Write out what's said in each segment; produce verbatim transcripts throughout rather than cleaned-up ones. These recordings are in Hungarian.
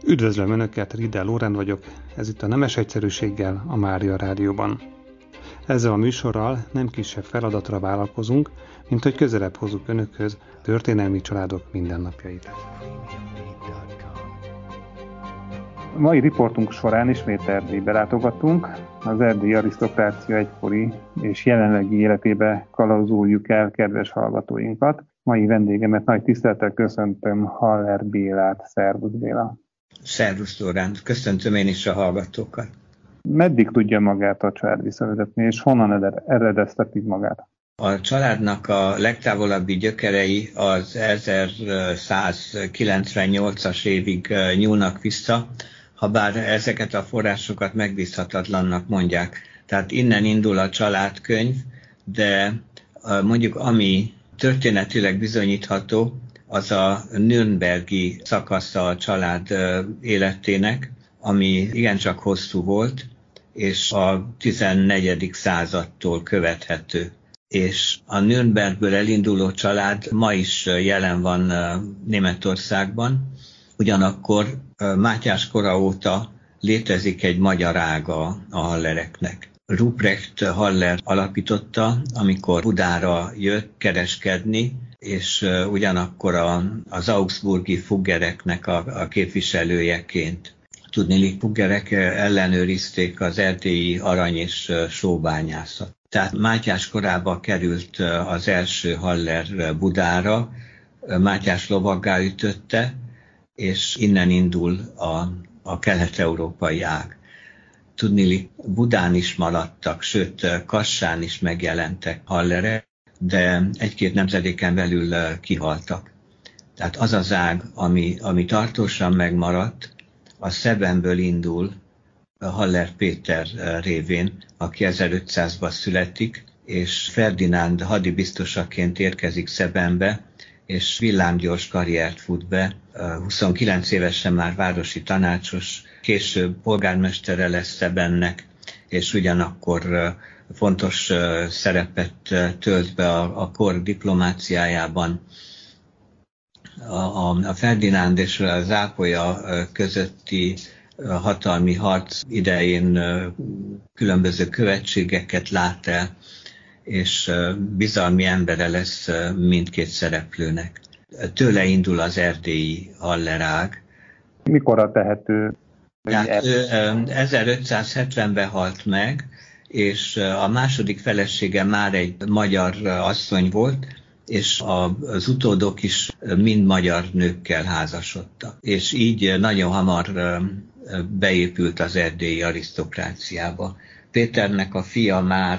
Üdvözlöm Önöket, Riedel Lórend vagyok, ez itt a Nemes Egyszerűséggel a Mária Rádióban. Ezzel a műsorral nem kisebb feladatra vállalkozunk, mint hogy közelebb hozzuk Önökhöz történelmi családok mindennapjait. A mai riportunk során ismét Erdélybe látogatunk, az erdélyi arisztokrácia egykori és jelenlegi életébe kalauzoljuk el kedves hallgatóinkat. Mai vendégemet nagy tisztelettel köszöntöm, Haller Bélát. Szervusz Béla! Szervusz Lórend, köszöntöm én is a hallgatókat. Meddig tudja magát a család visszavezetni, és honnan eredeztetik magát? A családnak a legtávolabbi gyökerei az ezerszázkilencvennyolcas évig nyúlnak vissza, habár ezeket a forrásokat megbízhatatlannak mondják. Tehát innen indul a családkönyv, de mondjuk ami történetileg bizonyítható, az a nürnbergi szakasza a család életének, ami igencsak hosszú volt, és a tizennegyedik századtól követhető. És a Nürnbergből elinduló család ma is jelen van Németországban, ugyanakkor Mátyás kora óta létezik egy magyar ága a Hallereknek. Ruprecht Haller alapította, amikor Budára jött kereskedni, és ugyanakkor a, az augsburgi fuggereknek a, a képviselőjeként. Tudniillik, fuggerek ellenőrizték az erdélyi arany- és sóbányászat. Tehát Mátyás korába került az első Haller Budára, Mátyás lovaggá ütötte, és innen indul a, a kelet-európai ág. Tudniillik, Budán is maradtak, sőt Kassán is megjelentek Hallerek, de egy-két nemzedéken belül kihaltak. Tehát az az ág, ami, ami tartósan megmaradt, a Szebenből indul Haller Péter révén, aki ezerötszázban születik, és Ferdinánd hadibiztosaként érkezik Szebenbe, és villámgyors karriert fut be. huszonkilenc évesen már városi tanácsos, később polgármestere lesz Szebennek, és ugyanakkor fontos szerepet tölt be a, a kor diplomáciájában. A, a, a Ferdinánd és a Zápolya közötti hatalmi harc idején különböző követségeket lát el, és bizalmi embere lesz mindkét szereplőnek. Tőle indul az erdélyi Haller ág. Mikorra tehető? Tehát ő ezerötszázhetvenben halt meg, és a második felesége már egy magyar asszony volt, és az utódok is mind magyar nőkkel házasodtak. És így nagyon hamar beépült az erdélyi arisztokráciába. Péternek a fia már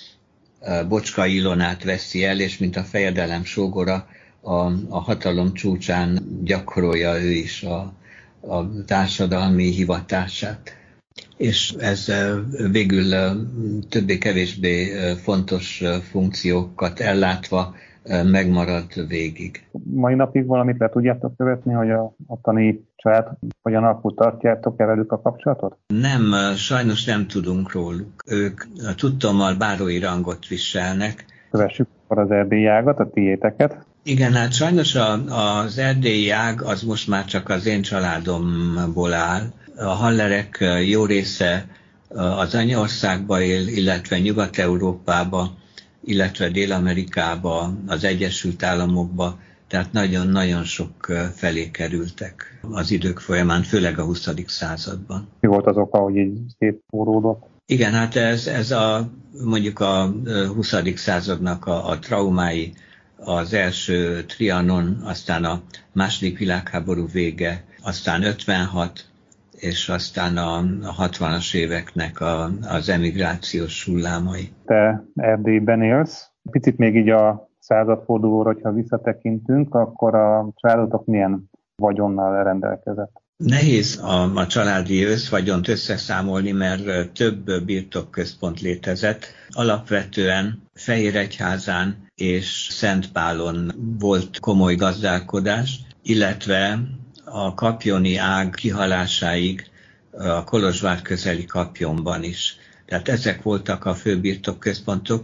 Bocska Ilonát veszi el, és mint a fejedelem sógora a, a hatalom csúcsán gyakorolja ő is a, a társadalmi hivatását. És ez végül többé-kevésbé fontos funkciókat ellátva megmarad végig. Mai napig valamit le tudjátok követni, hogy a ottani család hogyan alapul, tartjátok-e velük a kapcsolatot? Nem, sajnos nem tudunk róluk. Ők tudtommal bárói rangot viselnek. Kövessük az erdélyi ágat, a tiéteket. Igen, hát sajnos a, az erdélyi ág az most már csak az én családomból áll. A Hallerek jó része az anyaországba él, illetve Nyugat-Európába, illetve Dél-Amerikába, az Egyesült Államokba, tehát nagyon-nagyon sok felé kerültek az idők folyamán, főleg a huszadik században. Mi volt az oka, hogy így szétforródott? Igen, hát ez, ez a, mondjuk a huszadik századnak a, a traumái, az első Trianon, aztán a második világháború vége, aztán ötvenhat, és aztán a hatvanas éveknek a, az emigrációs hullámai. Te Erdélyben élsz. Picit még így a századfordulóra, hogyha visszatekintünk, akkor a családotok milyen vagyonnal rendelkezett? Nehéz a, a családi összvagyont összeszámolni, mert több birtokközpont létezett. Alapvetően Fehéregyházán és Szentpálon volt komoly gazdálkodás, illetve a kapjoni ág kihalásáig a Kolozsvár közeli Kapjonban is. Tehát ezek voltak a fő birtokközpontok.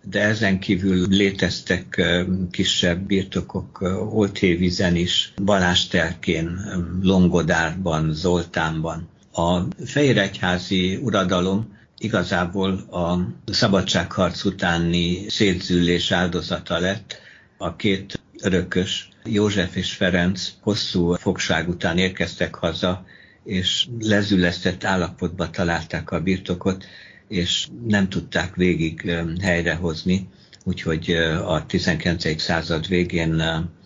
de ezen kívül léteztek kisebb birtokok Olthévizen is, Balázs-telkén, Longodárban, Zoltánban. A fejéregyházi uradalom igazából a szabadságharc utáni szétzüllés áldozata lett. A két örökös, József és Ferenc hosszú fogság után érkeztek haza, és lezüllesztett állapotba találták a birtokot, és nem tudták végig helyrehozni, úgyhogy a tizenkilencedik század végén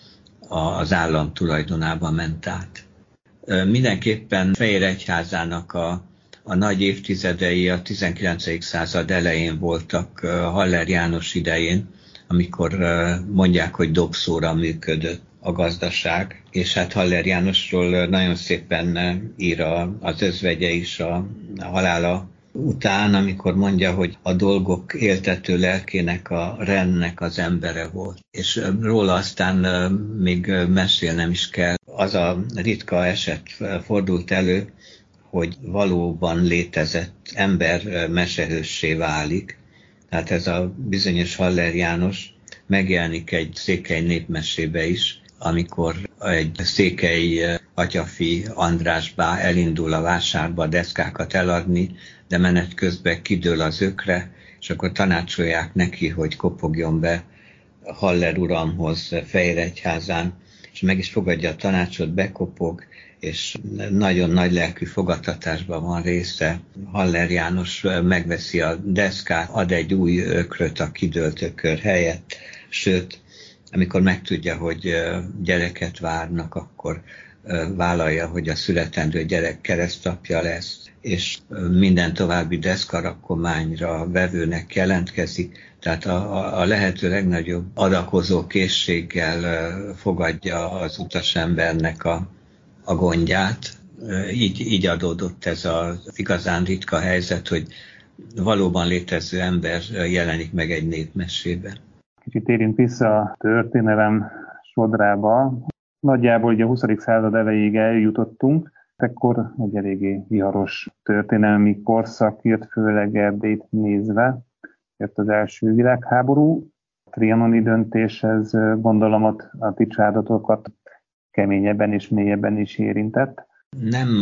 az állam tulajdonába ment át. Mindenképpen Fejéregyházának a, a nagy évtizedei a tizenkilencedik század elején voltak, Haller János idején, amikor mondják, hogy dobszóra működött a gazdaság, és hát Haller Jánosról nagyon szépen ír az özvegye is a halála után, amikor mondja, hogy a dolgok éltető lelkének, a rendnek az embere volt. És róla aztán még mesélnem is kell. Az a ritka eset fordult elő, hogy valóban létezett ember mesehőssé válik. Tehát ez a bizonyos Haller János megjelenik egy székely népmesébe is, amikor egy székely atyafi András bá elindul a vásárba deszkákat eladni, de menet közben kidől az ökre, és akkor tanácsolják neki, hogy kopogjon be Haller uramhoz Fejéregyházán, és meg is fogadja a tanácsot, bekopog, és nagyon nagy lelkű fogadtatásban van része. Haller János megveszi a deszkát, ad egy új ökröt a kidőlt ökör helyett, sőt, amikor megtudja, hogy gyereket várnak, akkor vállalja, hogy a születendő gyerek keresztapja lesz, és minden további deszkarakományra vevőnek jelentkezik, tehát a, a lehető legnagyobb adakozó készséggel fogadja az utasembernek a, a gondját. Így, így adódott ez az igazán ritka helyzet, hogy valóban létező ember jelenik meg egy népmesében. Kicsit térjünk vissza a történelem sodrába. Nagyjából ugye a huszadik század elejéig eljutottunk, ekkor egy eléggé viharos történelmi korszak jött, főleg Erdélyt nézve. Jött az első világháború, a trianoni döntéshez gondolom a ti családotokat keményebben és mélyebben is érintett. Nem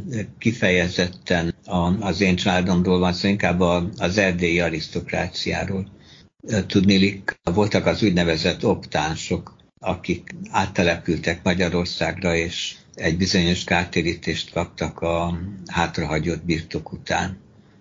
kifejezetten az én családomról van szó, inkább az erdélyi arisztokráciáról. Tudniillik, voltak az úgynevezett optánsok, akik áttelepültek Magyarországra, és egy bizonyos kártérítést kaptak a hátrahagyott birtok után.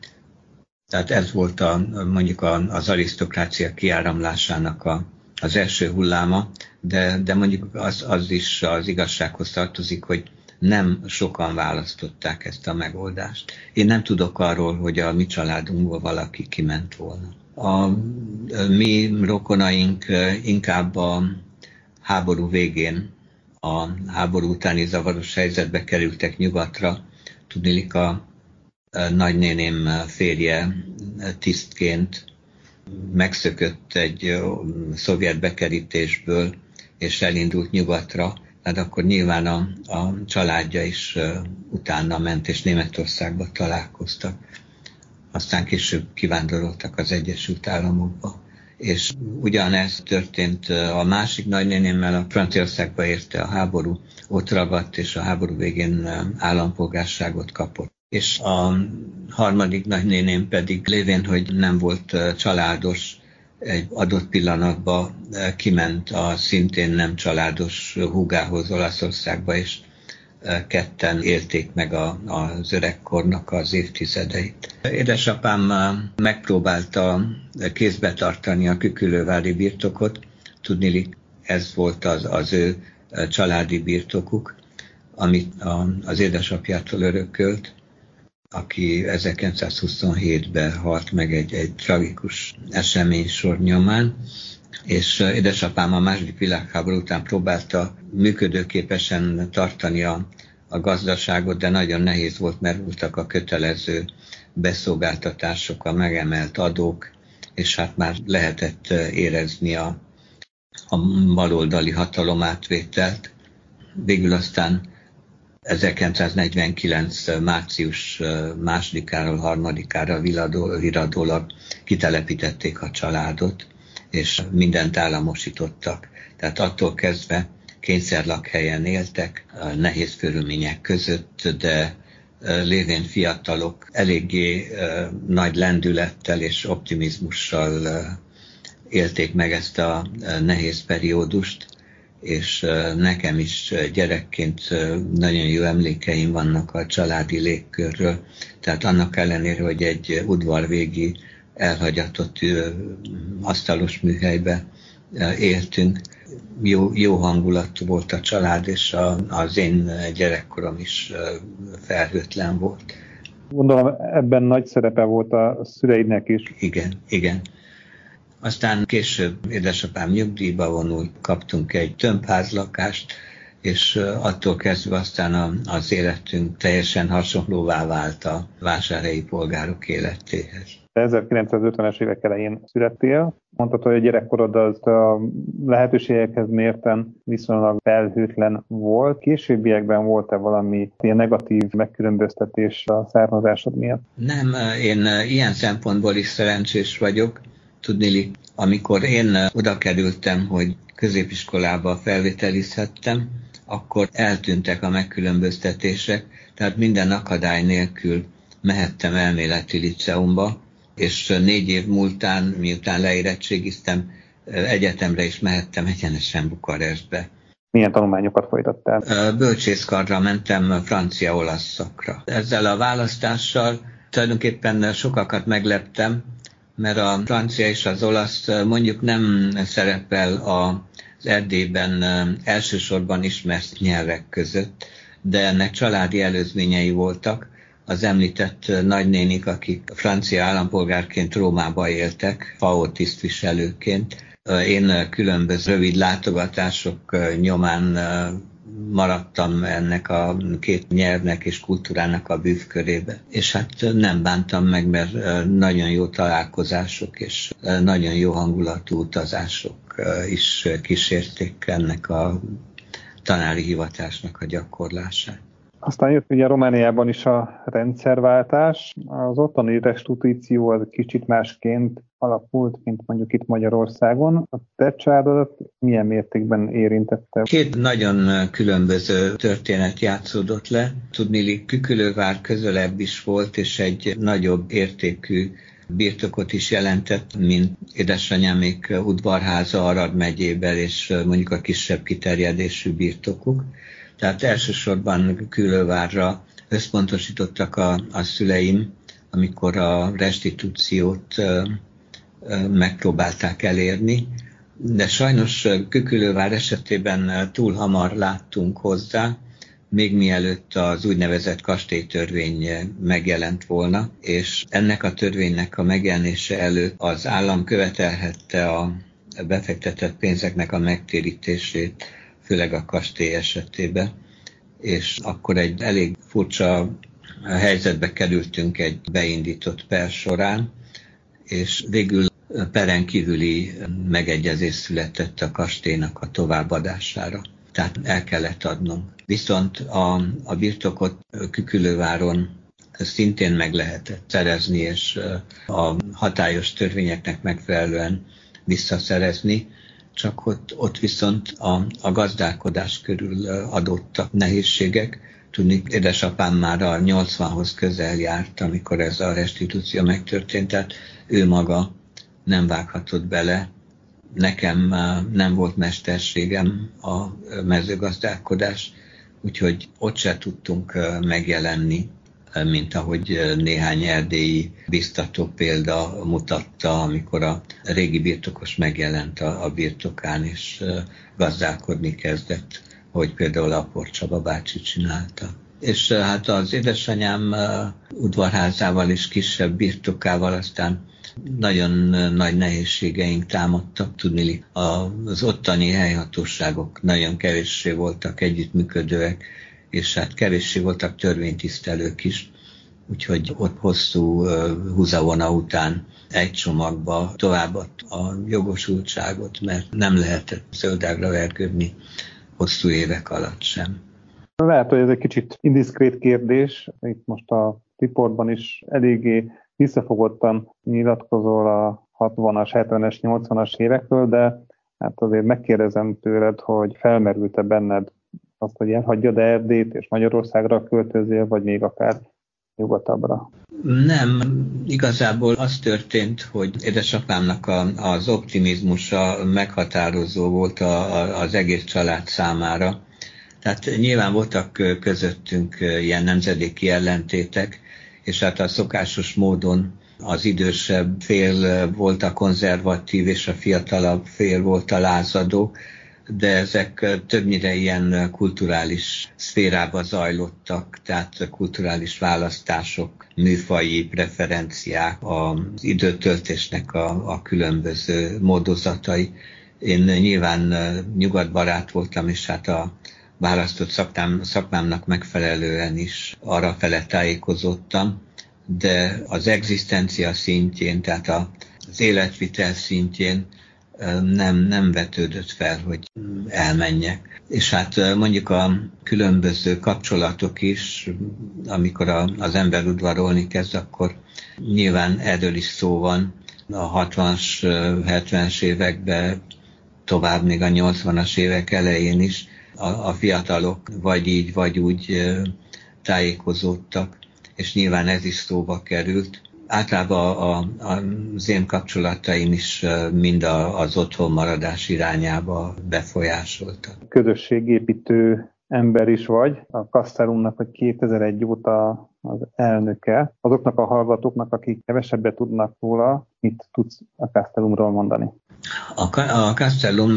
Tehát ez volt a, mondjuk az arisztokrácia kiáramlásának a, az első hulláma, de, de mondjuk az, az is az igazsághoz tartozik, hogy nem sokan választották ezt a megoldást. Én nem tudok arról, hogy a mi családunkból valaki kiment volna. A mi rokonaink inkább a háború végén, a háború utáni zavaros helyzetbe kerültek nyugatra. Tudniillik, a nagynéném férje tisztként megszökött egy szovjet bekerítésből, és elindult nyugatra, hát akkor nyilván a, a családja is utána ment, és Németországba találkoztak. Aztán később kivándoroltak az Egyesült Államokba. És ugyanez történt a másik nagynénémmel, a Franciaországba érte a háború, ott ragadt, és a háború végén állampolgárságot kapott. És a harmadik nagynéném pedig lévén, hogy nem volt családos, egy adott pillanatban kiment a szintén nem családos húgához Olaszországba, és ketten élték meg a, az öregkornak az évtizedeit. Édesapám megpróbálta kézbe tartani a kükülővári birtokot, tudniillik, ez volt az, az ő családi birtokuk, amit a, az édesapjától örökölt, aki ezerkilencszázhuszonhétben halt meg egy, egy tragikus eseménysor nyomán, és édesapám a második világháború után próbálta működőképesen tartani a, a gazdaságot, de nagyon nehéz volt, mert voltak a kötelező beszolgáltatások, a megemelt adók, és hát már lehetett érezni a, a baloldali hatalomátvételt. Végül aztán ezerkilencszáznegyvenkilenc. március másodikáról, harmadikára viradólag kitelepítették a családot, és mindent államosítottak. Tehát attól kezdve kényszerlakhelyen éltek, nehéz körülmények között, de lévén fiatalok eléggé nagy lendülettel és optimizmussal élték meg ezt a nehéz periódust, és nekem is gyerekként nagyon jó emlékeim vannak a családi légkörről. Tehát annak ellenére, hogy egy udvarvégi elhagyatott asztalos műhelybe éltünk, jó, jó hangulatú volt a család, és a, az én gyerekkorom is felhőtlen volt. Gondolom ebben nagy szerepe volt a szüleidnek is. Igen, igen. Aztán később édesapám nyugdíjba vonult, kaptunk egy tömbházlakást, és attól kezdve aztán az életünk teljesen hasonlóvá vált a vásárhelyi polgárok életéhez. ezerkilencszázötvenes évek elején születtél. Mondtad, hogy a gyerekkorod az a lehetőségekhez mérten viszonylag felhőtlen volt. Későbbiekben volt-e valami ilyen negatív megkülönböztetés a származásod miatt? Nem, én ilyen szempontból is szerencsés vagyok. Tudniillik, amikor én oda kerültem, hogy középiskolába felvételizhettem, akkor eltűntek a megkülönböztetések, tehát minden akadály nélkül mehettem elméleti liceumba, és négy év múltán, miután leérettségiztem, egyetemre is mehettem egyenesen Bukarestbe. Milyen tanulmányokat folytattál? Bölcsészkarra mentem, francia-olasz szakra. Ezzel a választással tulajdonképpen sokakat megleptem, mert a francia és az olasz mondjuk nem szerepel az Erdélyben elsősorban ismert nyelvek között, de ennek családi előzményei voltak. Az említett nagynénik, akik francia állampolgárként Rómába éltek, F A O tisztviselőként. Én különböző rövid látogatások nyomán maradtam ennek a két nyelvnek és kultúrának a bűvkörébe. És hát nem bántam meg, mert nagyon jó találkozások és nagyon jó hangulatú utazások is kísérték ennek a tanári hivatásnak a gyakorlását. Aztán jött ugye Romániában is a rendszerváltás. Az ottani restitúció az kicsit másként alakult, mint mondjuk itt Magyarországon. A te családodat milyen mértékben érintette? Két nagyon különböző történet játszódott le. Tudniillik, Kükülővár közelebb is volt, és egy nagyobb értékű birtokot is jelentett, mint édesanyámék udvarháza Arad megyében, és mondjuk a kisebb kiterjedésű birtokuk. Tehát elsősorban Kükülővárra összpontosítottak a, a szüleim, amikor a restitúciót ö, ö, megpróbálták elérni. De sajnos Kükülővár esetében túl hamar láttunk hozzá, még mielőtt az úgynevezett kastélytörvény megjelent volna, és ennek a törvénynek a megjelenése előtt az állam követelhette a befektetett pénzeknek a megtérítését, főleg a kastély esetében, és akkor egy elég furcsa helyzetbe kerültünk egy beindított per során, és végül peren kívüli megegyezés született a kastélynak a továbbadására. Tehát el kellett adnunk. Viszont a, a birtokot Kükülőváron szintén meg lehetett szerezni, és a hatályos törvényeknek megfelelően visszaszerezni, csak ott, ott viszont a, a gazdálkodás körül adottak nehézségek. Tudni, édesapám már a nyolcvanhoz közel járt, amikor ez a restitúció megtörtént, tehát ő maga nem vághatott bele. Nekem nem volt mesterségem a mezőgazdálkodás, úgyhogy ott se tudtunk megjelenni, mint ahogy néhány erdélyi biztató példa mutatta, amikor a régi birtokos megjelent a, a birtokán, és gazdálkodni kezdett, hogy például Apor Csaba bácsi csinálta. És hát az édesanyám udvarházával és kisebb birtokával aztán nagyon nagy nehézségeink támadtak. Tudni, az ottani helyhatóságok nagyon kevéssé voltak együttműködőek, és hát kevéssé voltak törvénytisztelők is, úgyhogy ott hosszú húzavona után egy csomagba továbbadt a jogosultságot, mert nem lehetett zöldágra vergődni hosszú évek alatt sem. Lehet, hogy ez egy kicsit indiszkrét kérdés. Itt most a riportban is eléggé visszafogottan nyilatkozol a hatvanas, hetvenes, nyolcvanas évekről, de hát azért megkérdezem tőled, hogy felmerült-e benned azt, hogy elhagyjad Erdélyt és Magyarországra költözél, vagy még akár nyugatabbra? Nem, igazából az történt, hogy édesapámnak a, az optimizmusa meghatározó volt a, a, az egész család számára. Tehát nyilván voltak közöttünk ilyen nemzedéki ellentétek, és hát a szokásos módon az idősebb fél volt a konzervatív, és a fiatalabb fél volt a lázadó, de ezek többnyire ilyen kulturális szférába zajlottak, tehát kulturális választások, műfaji preferenciák, az időtöltésnek a, a különböző módozatai. Én nyilván nyugatbarát voltam, és hát a választott szakmám, szakmámnak megfelelően is arra fele tájékozottam, de az egzisztencia szintjén, tehát az életvitel szintjén nem, nem vetődött fel, hogy elmenjek. És hát mondjuk a különböző kapcsolatok is, amikor a, az ember udvarolni kezd, akkor nyilván erről is szó van. A hatvanas, hetvenes években, tovább még a nyolcvanas évek elején is a, a fiatalok vagy így, vagy úgy tájékozódtak, és nyilván ez is szóba került. Általában a, a, az én kapcsolataim is mind a, az otthonmaradás irányába befolyásoltak. Közösségépítő ember is vagy, a Castellumnak, hogy kétezer-egy óta az elnöke. Azoknak a hallgatóknak, akik kevesebbet tudnak róla, mit tudsz a Castellumról mondani? A, a Castellum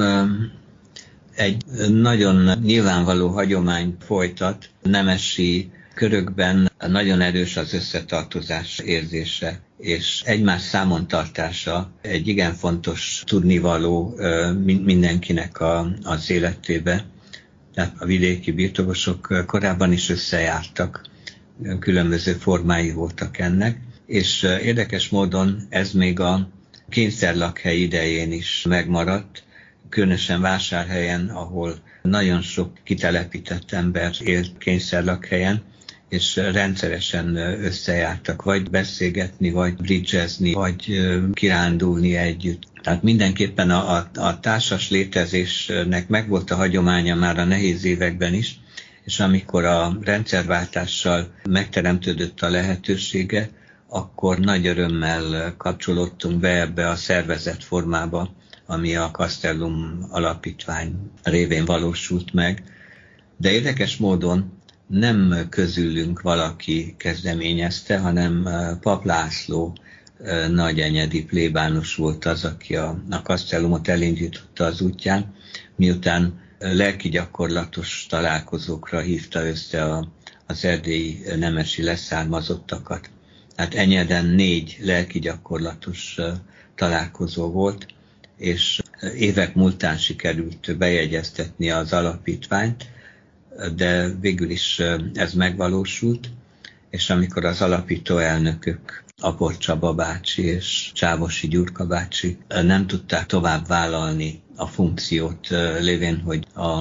egy nagyon nyilvánvaló hagyományt folytat, nemesi körökben nagyon erős az összetartozás érzése, és egymás számon tartása egy igen fontos tudnivaló mindenkinek a, az életébe. Tehát a vidéki birtokosok korábban is összejártak, különböző formái voltak ennek, és érdekes módon ez még a kényszerlakhely idején is megmaradt, különösen Vásárhelyen, ahol nagyon sok kitelepített ember élt kényszerlakhelyen, és rendszeresen összejártak, vagy beszélgetni, vagy bridgezni, vagy kirándulni együtt. Tehát mindenképpen a, a, a társas létezésnek megvolt a hagyománya már a nehéz években is, és amikor a rendszerváltással megteremtődött a lehetősége, akkor nagy örömmel kapcsolódtunk be ebbe a szervezett formába, ami a Castellum alapítvány révén valósult meg. De érdekes módon nem közülünk valaki kezdeményezte, hanem Pap László nagyenyedi plébános volt az, aki a, a Castellumot elindította az útján, miután lelki gyakorlatos találkozókra hívta össze a, az erdélyi nemesi leszármazottakat. Hát Enyeden négy lelki gyakorlatos találkozó volt, és évek múltán sikerült bejegyeztetni az alapítványt, de végül is ez megvalósult, és amikor az alapító elnökök, Apor Csaba bácsi és Csávosi Gyurka bácsi nem tudták tovább vállalni a funkciót, lévén, hogy a,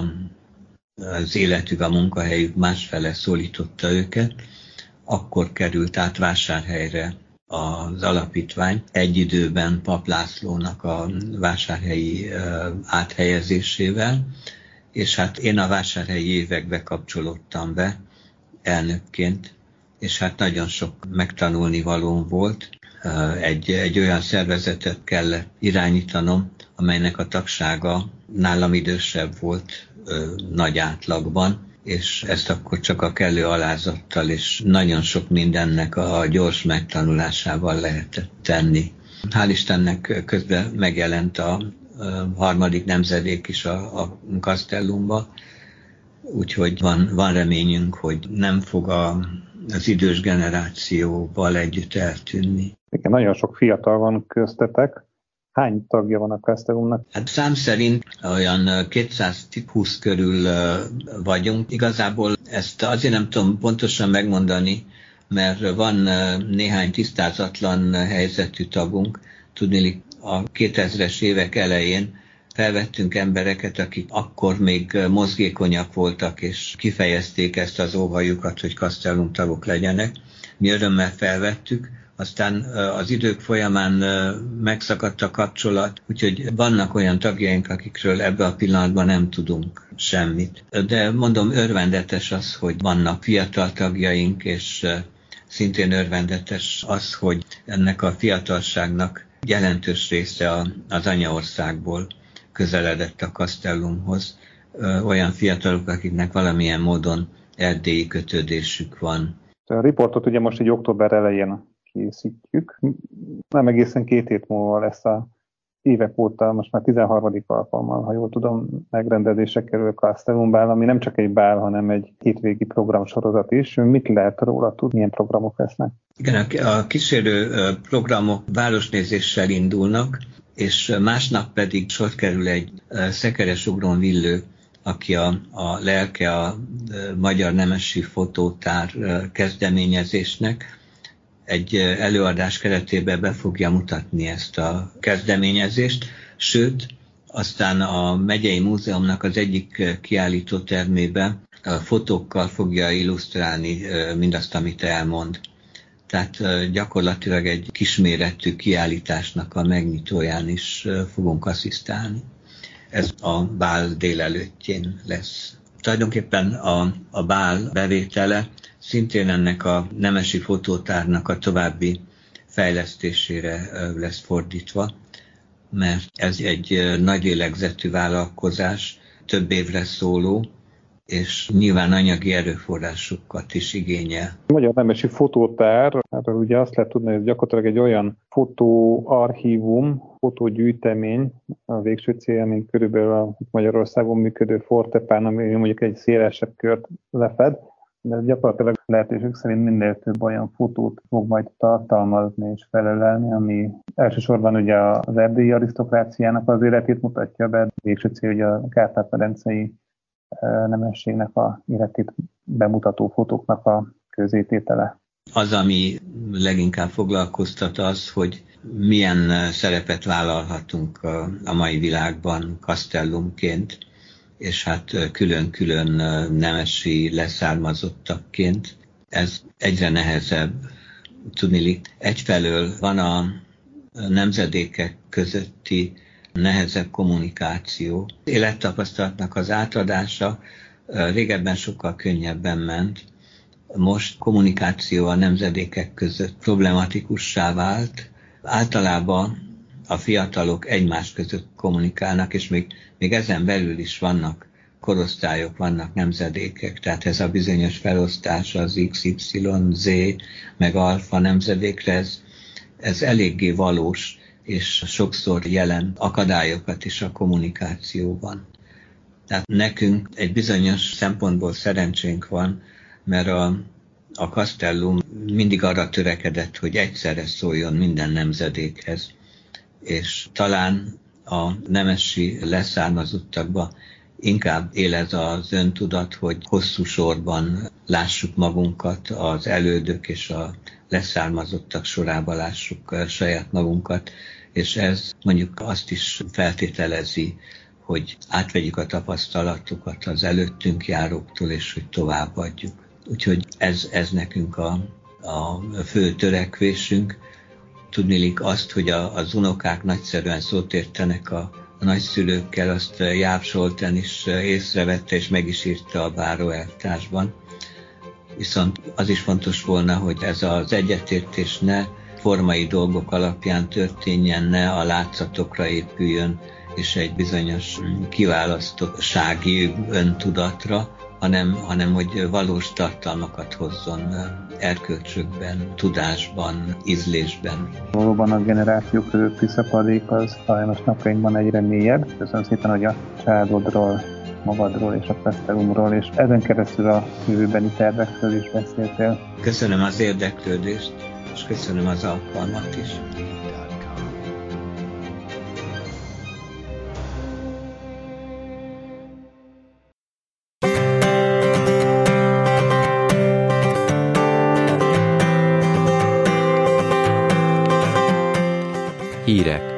az életük, a munkahelyük másfele szólította őket, akkor került át Vásárhelyre az alapítvány, egy időben Pap Lászlónak a vásárhelyi áthelyezésével, és hát én a vásárhelyi évekbe kapcsolódtam be elnökként, és hát nagyon sok megtanulni valóm volt. Egy, egy olyan szervezetet kellett irányítanom, amelynek a tagsága nálam idősebb volt nagy átlagban, és ezt akkor csak a kellő alázattal és nagyon sok mindennek a gyors megtanulásával lehetett tenni. Hál' Istennek közben megjelent a harmadik nemzedék is a, a Castellumba, úgyhogy van, van reményünk, hogy nem fog a, az idős generációval együtt eltűnni. Igen, nagyon sok fiatal van köztetek. Hány tagja van a Castellumnak? Hát szám szerint olyan kétszázhúsz körül vagyunk. Igazából ezt azért nem tudom pontosan megmondani, mert van néhány tisztázatlan helyzetű tagunk. Tudnélik, a kétezres évek elején felvettünk embereket, akik akkor még mozgékonyak voltak, és kifejezték ezt az óhajukat, hogy Castellum tagok legyenek. Mi örömmel felvettük, aztán az idők folyamán megszakadt a kapcsolat, úgyhogy vannak olyan tagjaink, akikről ebben a pillanatban nem tudunk semmit. De mondom, örvendetes az, hogy vannak fiatal tagjaink, és szintén örvendetes az, hogy ennek a fiatalságnak jelentős része az anyaországból közeledett a Castellumhoz. Olyan fiatalok, akiknek valamilyen módon erdélyi kötődésük van. A riportot ugye most egy október elején készítjük. Nem egészen két hét múlva lesz a évek óta, most már tizenharmadik alkalommal, ha jól tudom, megrendezésre kerül Castellum bál, ami nem csak egy bál, hanem egy hétvégi programsorozat is. Mit lehet róla tudni, milyen programok lesznek? Igen, a kísérő programok városnézéssel indulnak, és másnap pedig sor kerül egy Szekeres Ugron Villő, aki a, a lelke a Magyar Nemesi Fotótár kezdeményezésnek, egy előadás keretében be fogja mutatni ezt a kezdeményezést, sőt, aztán a Megyei Múzeumnak az egyik kiállító termébe fotókkal fogja illusztrálni mindazt, amit elmond. Tehát gyakorlatilag egy kisméretű kiállításnak a megnyitóján is fogunk asszisztálni. Ez a bál délelőttjén lesz. Tulajdonképpen a, a bál bevétele szintén ennek a nemesi fotótárnak a további fejlesztésére lesz fordítva, mert ez egy nagy lélegzetű vállalkozás, több évre szóló, és nyilván anyagi erőforrásokat is igényel. A Magyar Nemesi Fotótár, erről ugye azt lehet tudni, hogy ez gyakorlatilag egy olyan fotóarchívum, fotógyűjtemény, a végső célja, mint körülbelül a Magyarországon működő Fortepán, ami mondjuk egy szélesebb kört lefed, de gyakorlatilag lehetőség szerint minél több olyan fotót fog majd tartalmazni és felölelni, ami elsősorban ugye az erdélyi arisztokráciának az életét mutatja be, végső cél ugye a Kárpát-medencei nemességnek a életét bemutató fotóknak a közététele. Az, ami leginkább foglalkoztat az, hogy milyen szerepet vállalhatunk a mai világban Castellumként, és hát külön-külön nemesi leszármazottakként. Ez egyre nehezebb. Tudniillik, egyfelől van a nemzedékek közötti nehezebb kommunikáció. Élettapasztalatnak az átadása régebben sokkal könnyebben ment. Most kommunikáció a nemzedékek között problematikussá vált. Általában a fiatalok egymás között kommunikálnak, és még, még ezen belül is vannak korosztályok, vannak nemzedékek. Tehát ez a bizonyos felosztás az iksz ipszilon, zé, meg alfa nemzedékre, ez, ez eléggé valós, és sokszor jelent akadályokat is a kommunikációban. Tehát nekünk egy bizonyos szempontból szerencsénk van, mert a, a Castellum mindig arra törekedett, hogy egyszerre szóljon minden nemzedékhez, és talán a nemesi leszármazottakban inkább él ez az öntudat, hogy hosszú sorban lássuk magunkat, az elődök és a leszármazottak sorába lássuk saját magunkat, és ez mondjuk azt is feltételezi, hogy átvegyük a tapasztalatokat az előttünk járóktól, és hogy továbbadjuk. Úgyhogy ez, ez nekünk a, a fő törekvésünk. Tudniillik azt, hogy a, az unokák nagyszerűen szót értenek a, a nagyszülőkkel, azt Jáv Zsoltán is észrevette, és meg is írta a báróelvtársban. Viszont az is fontos volna, hogy ez az egyetértés ne formai dolgok alapján történjen, ne a látszatokra épüljön, és egy bizonyos kiválasztottsági öntudatra, hanem, hanem hogy valós tartalmakat hozzon erkölcsökben, tudásban, ízlésben. Valóban a generációk közötti szakadék az sajnos napjainkban egyre mélyebb. Köszönöm szépen, hogy a családodról, magadról és a Castellumról, és ezen keresztül a jövőbeni tervekről is beszéltél. Köszönöm az érdeklődést, és köszönöm az alkalmat is. Hírek.